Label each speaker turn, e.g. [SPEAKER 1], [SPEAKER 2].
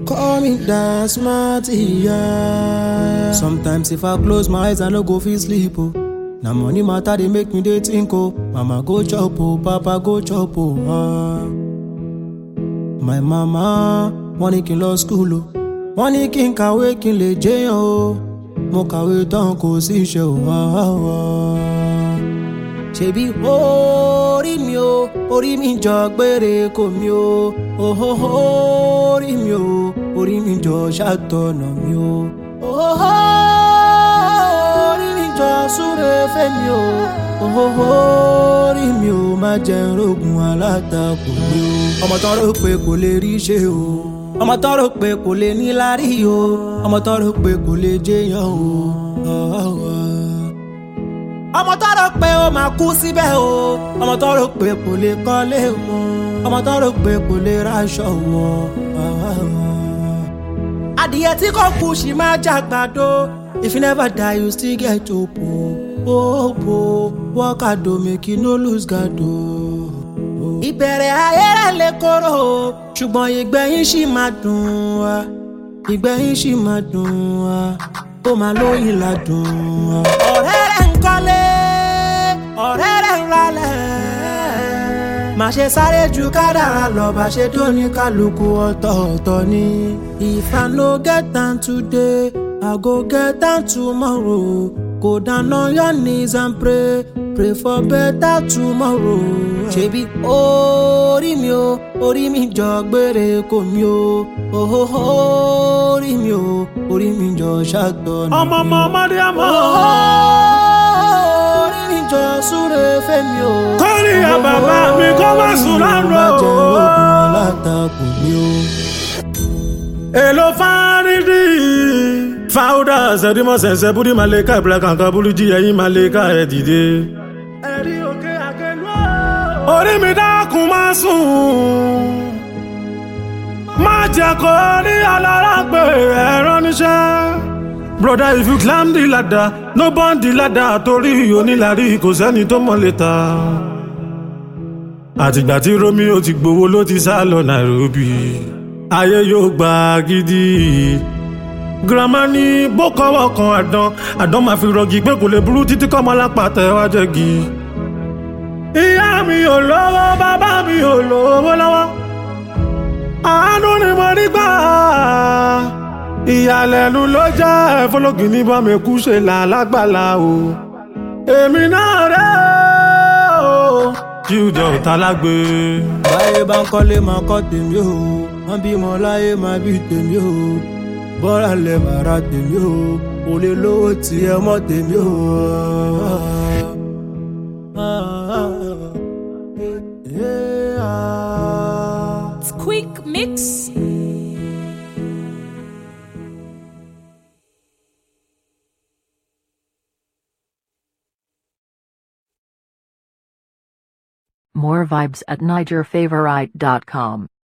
[SPEAKER 1] call me that smart, yeah. Sometimes if I close my eyes, I no go feel sleep, oh. Now money matter, they make me dey think, oh. Mama go chop, oh, papa go chop, oh. My mama, wọ́n ní kí n lọ school, oh. Wọ́n ní kí n kàwé kí n lè jẹ́yàn, oh. Mo kàwé tán kò sí iṣẹ́, oh. Ṣebí orí mi o, orí mi jọ gbére kò mi o. Orí mi o, orí mi jọ ṣàtọ̀nà mi o. Orí mi jọ súre fẹ́ mi o. Orí mi o, má jẹ́ rógun alátakò mi o. Ọmọ tán rò pé kò lè rí ṣe o. Ọmọ tán rò pé kò lè níláárí o. Ọmọ tán rò pé kò lè jẹ́yàn o. Ọmọ tó rò pé ó máa kú síbẹ̀ o. Ọmọ tó rò pé kò lè kọ́lé o. Ọmọ tó rò pé kò lè raṣọ wọ̀. Adìyẹ tí kò kú ṣì máa jàgbàdo. If you never die you still get hope o. Hope o, work hard o, make you no lose guard o. Ìbẹ̀rẹ̀ ayé rẹ̀ lè korò o, ṣùgbọ́n ìgbẹ̀yìn ṣì máa dùn wá. Ìgbẹ̀yìn ṣì máa dùn wá. Ó máa lóyìn ládùn wá. Ọ̀rẹ́ rẹ̀ ń kọ́lé, ọ̀rẹ́ rẹ̀ ń ralẹ̀. Má ṣe sáré ju kádàrá lọ, bá ṣe tó ní kálukú ọ̀tọ̀ọ̀tọ̀ ni. If I no get am today, I go get am tomorrow. Go down on your knees and pray, pray for better tomorrow. Ṣebí orí mi o, orí mi jọ gbére kò mi o. Orí mi o, orí mi jọ ṣàtọ̀nà.
[SPEAKER 2] Ọmọ Mariama.
[SPEAKER 1] Orí mi jọ súre fẹ́ mi o.
[SPEAKER 2] Kọ́ríyá bàbá mi kọ́ wá sùn lárò.
[SPEAKER 1] Má jẹ́ ogun alátakò mi o.
[SPEAKER 2] Èlò fárídì. Fáwọ́dà ṣẹ̀dímọ̀ ṣẹ̀ṣẹ̀ búdí màlẹ́kà ìbílẹ̀ kankan búrú jí ẹ̀yìn màlẹ́kà ẹ̀ dìde. Ẹ̀rí òkè àkẹ́lú. Orí mi dákun má sùn. Má jẹ́ kó rí alára pé ẹ̀rọ níṣẹ́. Brother, if you climb the ladder, no burn the ladder torí onílàrí kò sẹ́ni tó mọ̀ létà. Àtìgbà tí Romeo ti gbowó ló ti sá lọ Nairobi. Ayé yóò gbà gidi. Grandma ní bó kọ́wọ́ kan àdán máa fi rọgì pé kò lè burú títí kọ́mọ lápàtà ẹ̀ wá jẹ́gi. Ìyá mi ò lówó, bàbá mi ò lówó lọ́wọ́. Àánú ni mo rí gbà. Ìyàlẹ́nu ló jẹ́ ẹ̀fọ́lọ́gì ní bọ́mẹ̀kú ṣe là lágbàlá o. Èmi náà rẹ̀ o. Jíjọ ta lágbé.
[SPEAKER 1] Báyé bá ń kọ́lé máa kọ́ tèmi o. Wọ́n bímọ láyé máa bí tèmi o. Bọ́ra lẹ bàrà tèmi o. Kò lè lówó tí ẹ mọ́ tèmi o.
[SPEAKER 3] Quick mix.
[SPEAKER 4] More vibes at NigerFavorite.com.